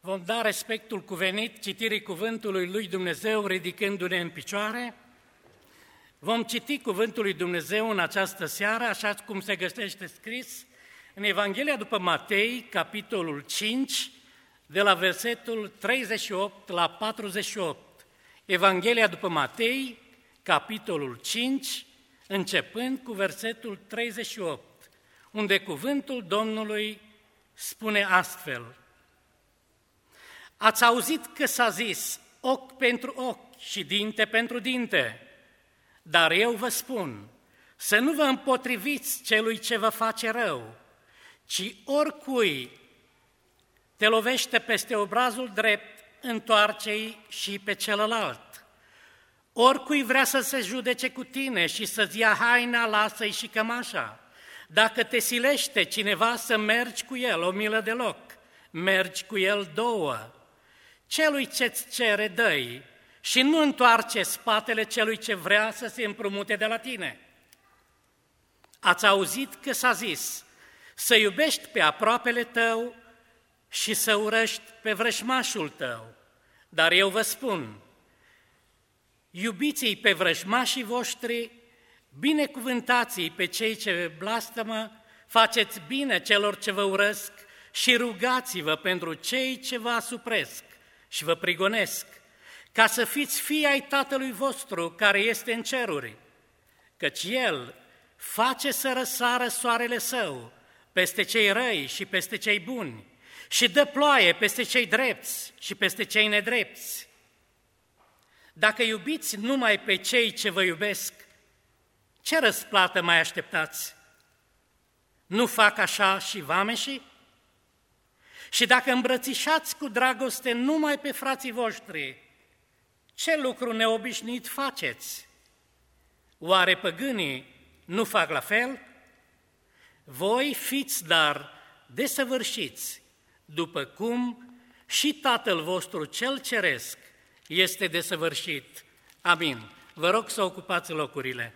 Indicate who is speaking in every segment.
Speaker 1: Vom da respectul cuvenit citirii cuvântului lui Dumnezeu ridicându-ne în picioare. Vom citi cuvântul lui Dumnezeu în această seară, așa cum se găsește scris în Evanghelia după Matei, capitolul 5, de la versetul 38 la 48. Evanghelia după Matei, capitolul 5, începând cu versetul 38, unde cuvântul Domnului spune astfel: Ați auzit că s-a zis, ochi pentru ochi și dinte pentru dinte, dar eu vă spun, să nu vă împotriviți celui ce vă face rău, ci oricui te lovește peste obrazul drept, întoarce-i și pe celălalt. Oricui vrea să se judece cu tine și să-ți ia haina, lasă-i și cămașa. Dacă te silește cineva să mergi cu el o milă de loc, mergi cu el 2. Celui ce-ți cere, dă-i și nu întoarce spatele celui ce vrea să se împrumute de la tine. Ați auzit că s-a zis, să iubești pe aproapele tău și să urăști pe vrăjmașul tău. Dar eu vă spun, iubiți-i pe vrăjmașii voștri, binecuvântați-i pe cei ce blastămă, faceți bine celor ce vă urăsc și rugați-vă pentru cei ce vă asupresc și vă prigonesc, ca să fiți fii ai Tatălui vostru care este în ceruri, căci El face să răsară soarele Său peste cei răi și peste cei buni și dă ploaie peste cei drepți și peste cei nedrepți. Dacă iubiți numai pe cei ce vă iubesc, ce răsplată mai așteptați? Nu fac așa și vameșii? Și dacă îmbrățișați cu dragoste numai pe frații voștri, ce lucru neobișnuit faceți? Oare păgânii nu fac la fel? Voi fiți dar desăvârșiți, după cum și Tatăl vostru cel ceresc este desăvârșit. Amin. Vă rog să ocupați locurile.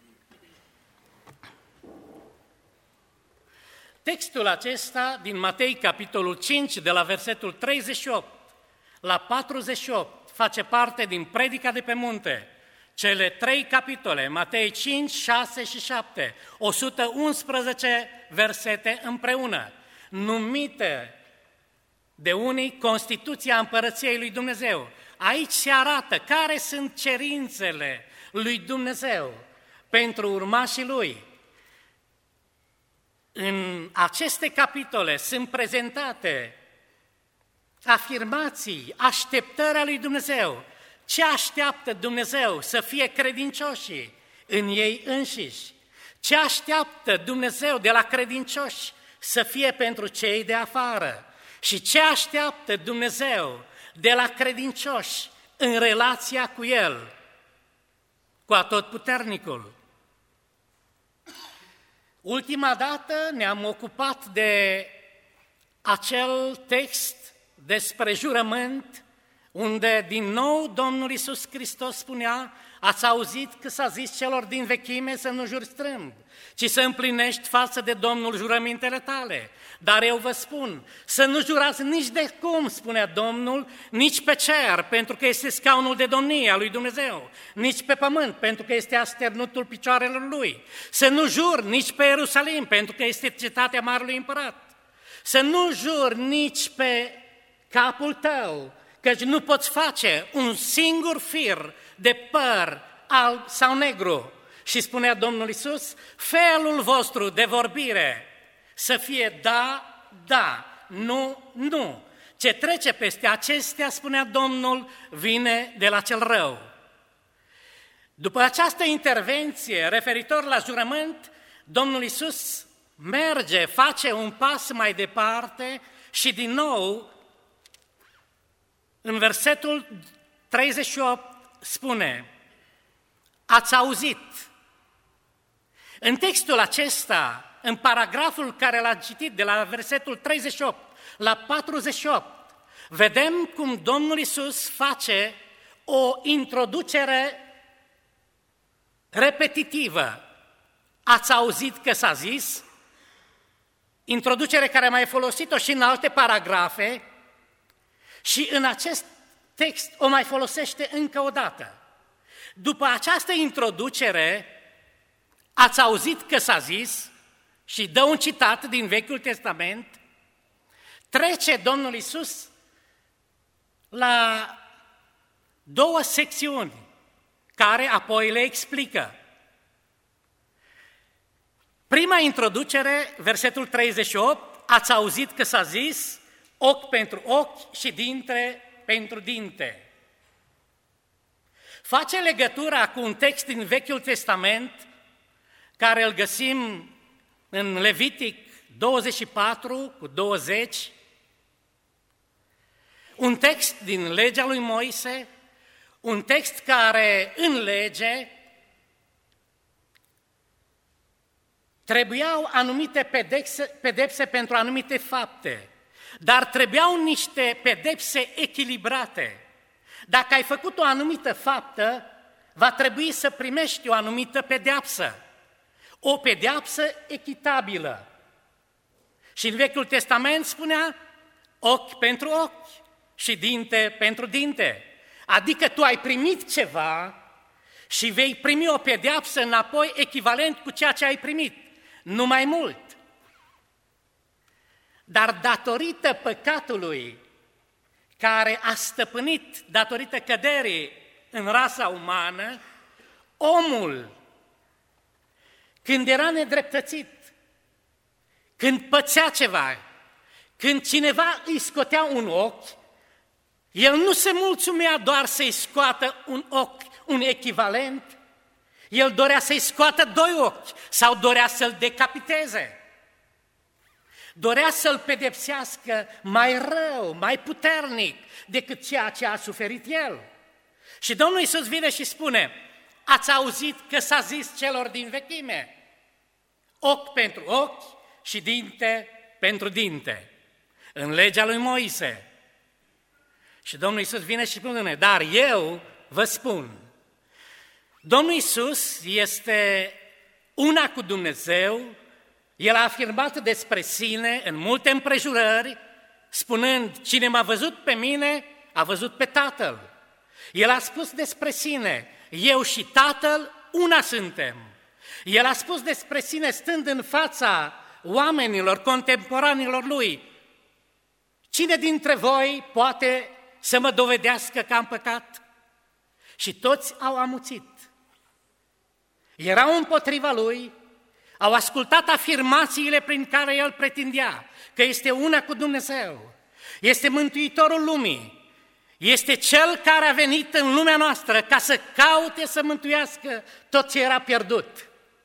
Speaker 1: Textul acesta din Matei, capitolul 5, de la versetul 38 la 48, face parte din Predica de pe munte, cele 3 capitole, Matei 5, 6 și 7, 111 versete împreună, numite de unii Constituția Împărăției lui Dumnezeu. Aici se arată care sunt cerințele lui Dumnezeu pentru urmașii Lui. În aceste capitole sunt prezentate afirmații, așteptări ale lui Dumnezeu. Ce așteaptă Dumnezeu să fie credincioșii în ei înșiși? Ce așteaptă Dumnezeu de la credincioși să fie pentru cei de afară? Și ce așteaptă Dumnezeu de la credincioși în relația cu El, cu Atotputernicul? Ultima dată ne-am ocupat de acel text despre jurământ, unde din nou Domnul Iisus Hristos spunea, ați auzit că s-a zis celor din vechime să nu juri strâmb, ci să împlinești față de Domnul jurămintele tale. Dar eu vă spun, să nu jurați nici de cum, spunea Domnul, nici pe cer, pentru că este scaunul de domnie a lui Dumnezeu, nici pe pământ, pentru că este așternutul picioarelor Lui. Să nu juri nici pe Ierusalim, pentru că este cetatea Marelui Împărat. Să nu juri nici pe capul tău, căci nu poți face un singur fir de păr alb sau negru. Și spunea Domnul Iisus, felul vostru de vorbire să fie da, da, nu, nu. Ce trece peste acestea, spunea Domnul, vine de la cel rău. După această intervenție referitor la jurământ, Domnul Iisus merge, face un pas mai departe și din nou, în versetul 38 spune, ați auzit. În textul acesta, în paragraful care l-am citit, de la versetul 38 la 48, vedem cum Domnul Iisus face o introducere repetitivă. Ați auzit că s-a zis, introducere care a mai folosit-o și în alte paragrafe, Și în acest text o mai folosește încă o dată. După această introducere, ați auzit că s-a zis, și dă un citat din Vechiul Testament, trece Domnul Iisus la două secțiuni, care apoi le explică. Prima introducere, versetul 38, ați auzit că s-a zis ochi pentru ochi și dinte pentru dinte. Face legătura cu un text din Vechiul Testament, care îl găsim în Levitic 24 cu 20, un text din legea lui Moise, un text care în lege trebuiau anumite pedepse pentru anumite fapte, dar trebuiau niște pedepse echilibrate. Dacă ai făcut o anumită faptă, va trebui să primești o anumită pedeapsă, o pedeapsă echitabilă. Și în Vechiul Testament spunea ochi pentru ochi și dinte pentru dinte. Adică tu ai primit ceva și vei primi o pedeapsă înapoi echivalent cu ceea ce ai primit, nu mai mult. Dar datorită păcatului care a stăpânit, datorită căderii în rasa umană, omul, când era nedreptățit, când pățea ceva, când cineva îi scotea un ochi, el nu se mulțumea doar să-i scoată un ochi, un echivalent, el dorea să-i scoată doi ochi sau dorea să-l decapiteze. Dorea să-l pedepsească mai rău, mai puternic decât ceea ce a suferit el. Și Domnul Iisus vine și spune, ați auzit că s-a zis celor din vechime, ochi pentru ochi și dinte pentru dinte, în legea lui Moise. Și Domnul Iisus vine și spune, dar eu vă spun, Domnul Iisus este una cu Dumnezeu. El a afirmat despre sine în multe împrejurări, spunând, cine m-a văzut pe mine, a văzut pe Tatăl. El a spus despre sine, eu și Tatăl una suntem. El a spus despre sine, stând în fața oamenilor, contemporanilor lui, cine dintre voi poate să mă dovedească că am păcat? Și toți au amuțit. Erau împotriva lui, au ascultat afirmațiile prin care el pretindea că este una cu Dumnezeu, este Mântuitorul lumii, este Cel care a venit în lumea noastră ca să caute să mântuiască tot ce era pierdut.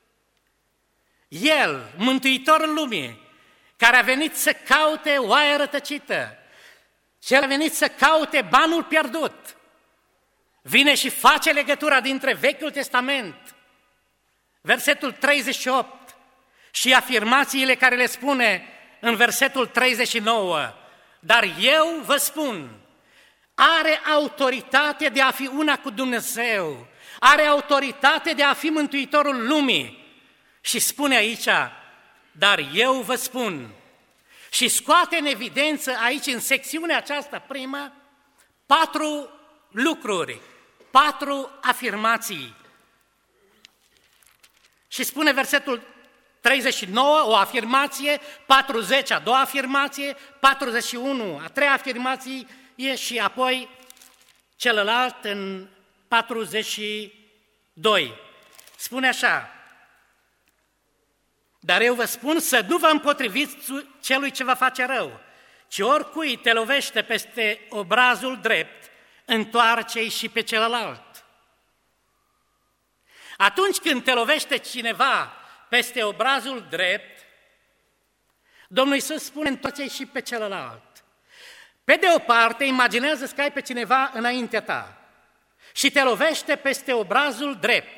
Speaker 1: El, Mântuitorul lumii, care a venit să caute oaia rătăcită, Cel a venit să caute banul pierdut, vine și face legătura dintre Vechiul Testament, versetul 38, și afirmațiile care le spune în versetul 39, dar eu vă spun, are autoritate de a fi una cu Dumnezeu, are autoritate de a fi Mântuitorul lumii și spune aici, dar eu vă spun, și scoate în evidență aici în secțiunea aceasta primă 4 lucruri, 4 afirmații. Și spune versetul 39, o afirmație, 40, a doua afirmație, 41, a treia afirmație și apoi celălalt în 42. Spune așa, dar eu vă spun să nu vă împotriviți celui ce vă face rău, ci oricui te lovește peste obrazul drept, întoarce-i și pe celălalt. Atunci când te lovește cineva peste obrazul drept, Domnul Iisus spune, întoarce-i și pe celălalt. Pe de o parte, imaginează-ți că ai pe cineva înaintea ta și te lovește peste obrazul drept.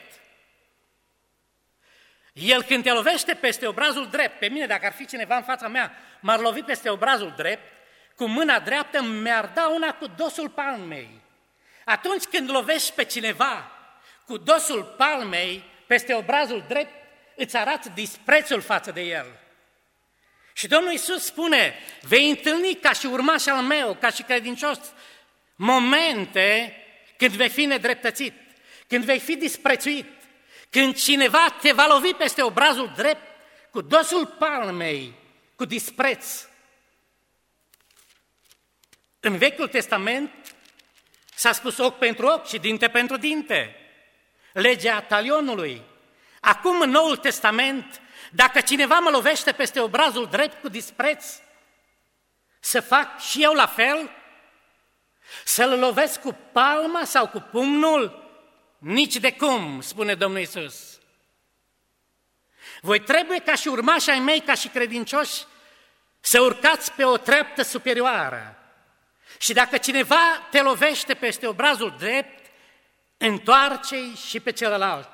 Speaker 1: El când te lovește peste obrazul drept, pe mine dacă ar fi cineva în fața mea, m-ar lovi peste obrazul drept, cu mâna dreaptă mi-ar da una cu dosul palmei. Atunci când lovești pe cineva cu dosul palmei peste obrazul drept, îți arată disprețul față de el. Și Domnul Iisus spune, vei întâlni ca și urmaș al meu, ca și credincios, momente când vei fi nedreptățit, când vei fi disprețuit, când cineva te va lovi peste obrazul drept cu dosul palmei, cu dispreț. În Vechiul Testament s-a spus ochi pentru ochi și dinte pentru dinte, legea talionului. Acum, în Noul Testament, dacă cineva mă lovește peste obrazul drept cu dispreț, să fac și eu la fel? Să-l lovesc cu palma sau cu pumnul? Nici de cum, spune Domnul Iisus. Voi trebuie ca și urmașii ai mei, ca și credincioși, să urcați pe o treaptă superioară. Și dacă cineva te lovește peste obrazul drept, întoarce-i și pe celălalt.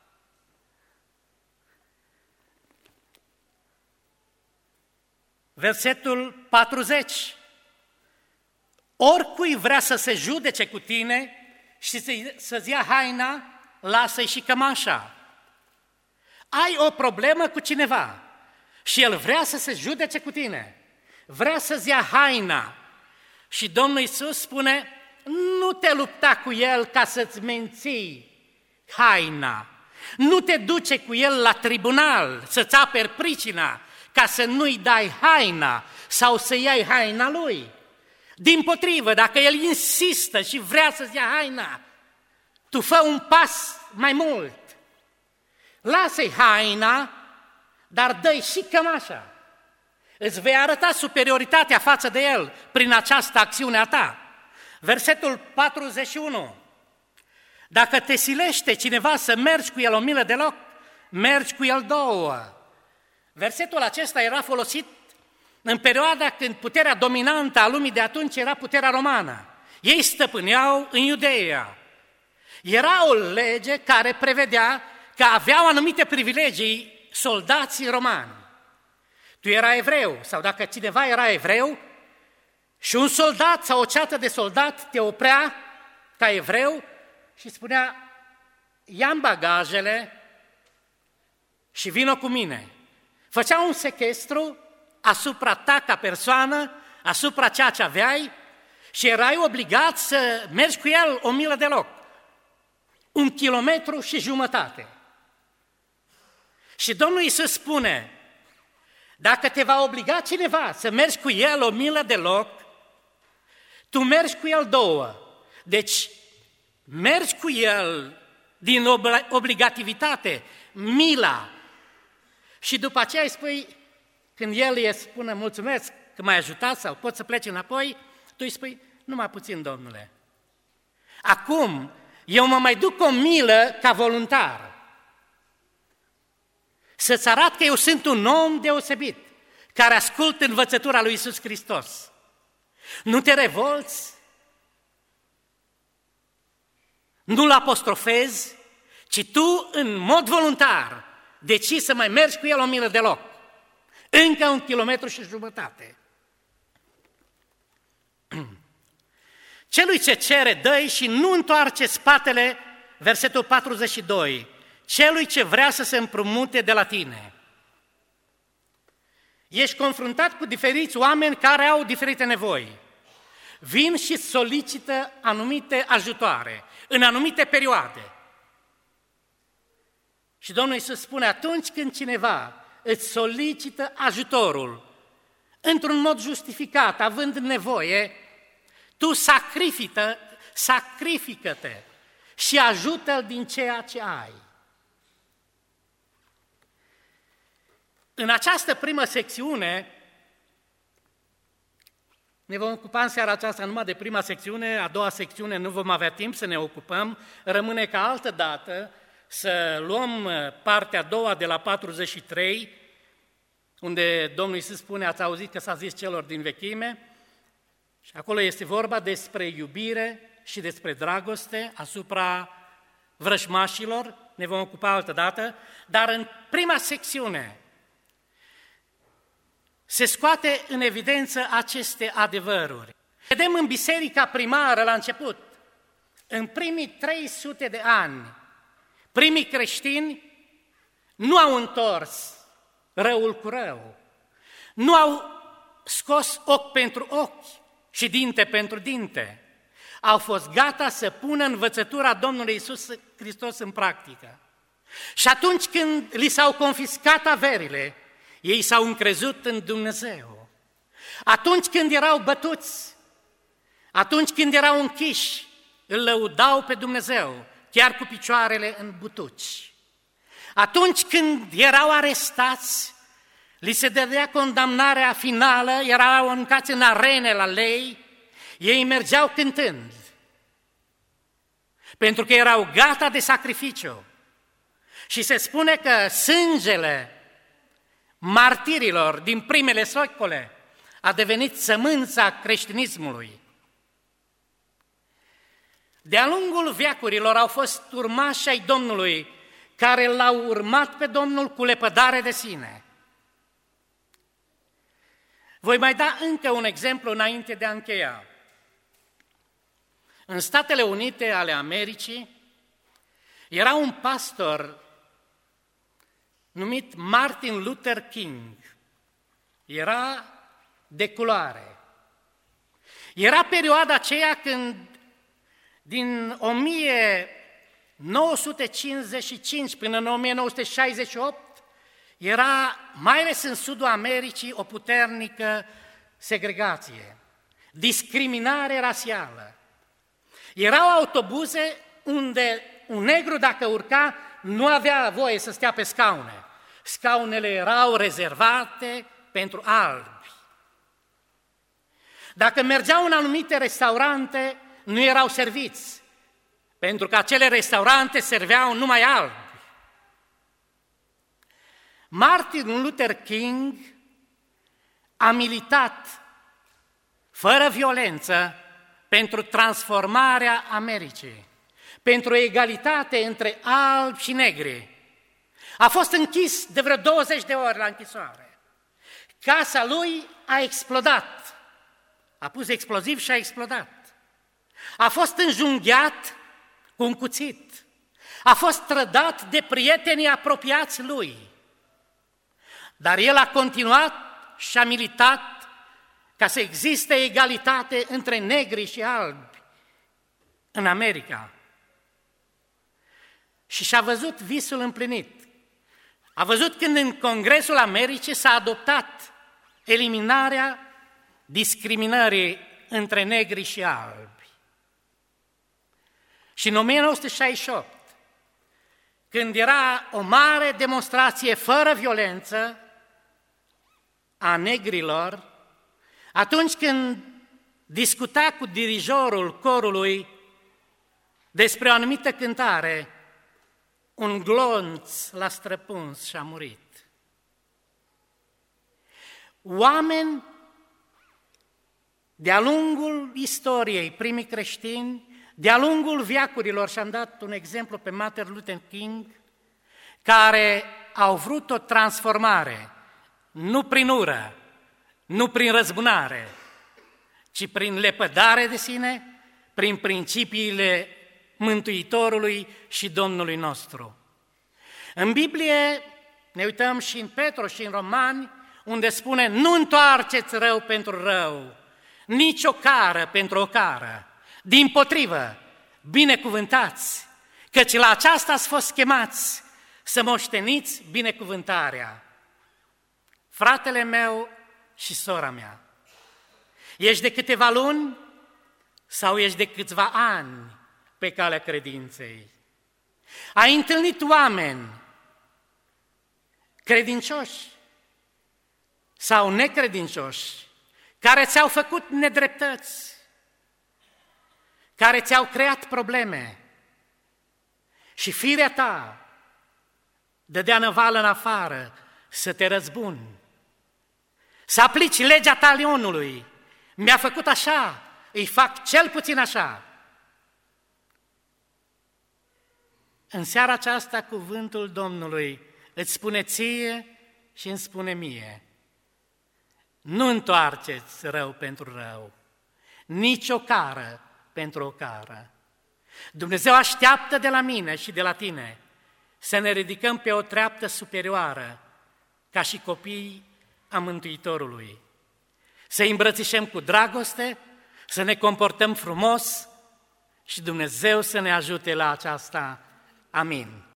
Speaker 1: Versetul 40. Oricui vrea să se judece cu tine și să-ți ia haina, lasă-i și cămașa. Ai o problemă cu cineva și el vrea să se judece cu tine, vrea să-ți ia haina. Și Domnul Iisus spune, nu te lupta cu el ca să-ți menții haina, nu te duce cu el la tribunal să-ți aperi pricina ca să nu-i dai haina sau să iei haina lui. Dimpotrivă, dacă el insistă și vrea să-ți ia haina, tu fă un pas mai mult. Lasă-i haina, dar dă-i și cămașa. Îți vei arăta superioritatea față de el prin această acțiune a ta. Versetul 41. Dacă te silește cineva să mergi cu el 1000 de loc, mergi cu el 2. Versetul acesta era folosit în perioada când puterea dominantă a lumii de atunci era puterea romană. Ei stăpâneau în Iudeea. Era o lege care prevedea că aveau anumite privilegii soldații romani. Tu erai evreu, sau dacă cineva era evreu, și un soldat sau o ceată de soldat te oprea ca evreu și spunea, ia-mi bagajele și vină cu mine. Făcea un sechestru asupra ta ca persoană, asupra ceea ce aveai și erai obligat să mergi cu el 1000 de loc, 1,5 kilometru. Și Domnul Iisus spune, dacă te va obliga cineva să mergi cu el 1000 de loc, tu mergi cu el 2. Deci, mergi cu el din obligativitate, mila. Și după aceea îi spui, când el îi spune mulțumesc că m-ai ajutat sau poți să pleci înapoi, tu îi spui, numai puțin, domnule. Acum, eu mă mai duc o milă ca voluntar. Să-ți arăt că eu sunt un om deosebit, care ascult învățătura lui Iisus Hristos. Nu te revolți, nu-l apostrofezi, ci tu, în mod voluntar, decizi să mai mergi cu el 1000 de loc. Încă 1,5 kilometru. Celui ce cere, dă-i și nu întoarce spatele, versetul 42, celui ce vrea să se împrumute de la tine. Ești confruntat cu diferiți oameni care au diferite nevoi. Vin și solicită anumite ajutoare, în anumite perioade. Și Domnul Iisus spune, atunci când cineva îți solicită ajutorul, într-un mod justificat, având nevoie, tu sacrifică-te și ajută-l din ceea ce ai. În această primă secțiune, ne vom ocupa în seara aceasta numai de prima secțiune, a doua secțiune nu vom avea timp să ne ocupăm, rămâne ca altă dată să luăm partea a doua de la 43, unde Domnul Iisus spune, ați auzit că s-a zis celor din vechime, și acolo este vorba despre iubire și despre dragoste asupra vrăjmașilor, ne vom ocupa altă dată, dar în prima secțiune se scoate în evidență aceste adevăruri. Vedem în biserica primară la început, în primii 300 de ani, primii creștini nu au întors răul cu rău, Nu au scos ochi pentru ochi și dinte pentru dinte. Au fost gata să pună învățătura Domnului Iisus Hristos în practică. Și atunci când li s-au confiscat averile, ei s-au încrezut în Dumnezeu. Atunci când erau bătuți, atunci când erau închiși, îl lăudau pe Dumnezeu, chiar cu picioarele în butuci. Atunci când erau arestați, li se dădea condamnarea finală, erau aruncați în arene la lei, ei mergeau cântând, pentru că erau gata de sacrificiu. Și se spune că sângele martirilor din primele secole a devenit sămânța creștinismului. De-a lungul veacurilor au fost urmași ai Domnului, care l-au urmat pe Domnul cu lepădare de sine. Voi mai da încă un exemplu înainte de a încheia. În Statele Unite ale Americii era un pastor numit Martin Luther King. Era de culoare. Era perioada aceea când din 1955 până în 1968 era, mai ales în sudul Americii, o puternică segregație, discriminare rasială. Erau autobuze unde un negru, dacă urca, nu avea voie să stea pe scaune. Scaunele erau rezervate pentru albi. Dacă mergeau în anumite restaurante, nu erau serviți, pentru că acele restaurante serveau numai albi. Martin Luther King a militat fără violență pentru transformarea Americii, pentru egalitate între albi și negri. A fost închis de vreo 20 de ori la închisoare. Casa lui a explodat. A pus exploziv și a explodat. A fost înjunghiat cu un cuțit. A fost trădat de prietenii apropiați lui. Dar el a continuat și a militat ca să existe egalitate între negri și albi în America. Și și-a văzut visul împlinit. A văzut când în Congresul Americii s-a adoptat eliminarea discriminării între negri și albi. Și în 1968, când era o mare demonstrație fără violență a negrilor, atunci când discuta cu dirijorul corului despre o anumită cântare, un glonț l-a străpuns și a murit. Oameni de-a lungul istoriei, primii creștini, de-a lungul veacurilor, și-am dat un exemplu pe Martin Luther King, care au vrut o transformare, nu prin ură, nu prin răzbunare, ci prin lepădare de sine, prin principiile Mântuitorului și Domnului nostru. În Biblie ne uităm și în Petru și în Romani, unde spune: nu întoarceți rău pentru rău, nici o cară pentru o cară. Dimpotrivă, binecuvântați, căci la aceasta ați fost chemați, să moșteniți binecuvântarea. Fratele meu și sora mea, ești de câteva luni sau ești de câțiva ani pe calea credinței? Ai întâlnit oameni credincioși sau necredincioși care ți-au făcut nedreptăți, care ți-au creat probleme și firea ta dădea năvală în afară să te răzbuni, să aplici legea talionului. Mi-a făcut așa, îi fac cel puțin așa. În seara aceasta cuvântul Domnului îți spune ție și îmi spune mie: nu întoarceți rău pentru rău, nici o cară pentru o cară. Dumnezeu așteaptă de la mine și de la tine să ne ridicăm pe o treaptă superioară, ca și copii a Mântuitorului. Să îi îmbrățișăm cu dragoste, să ne comportăm frumos și Dumnezeu să ne ajute la aceasta. Amin.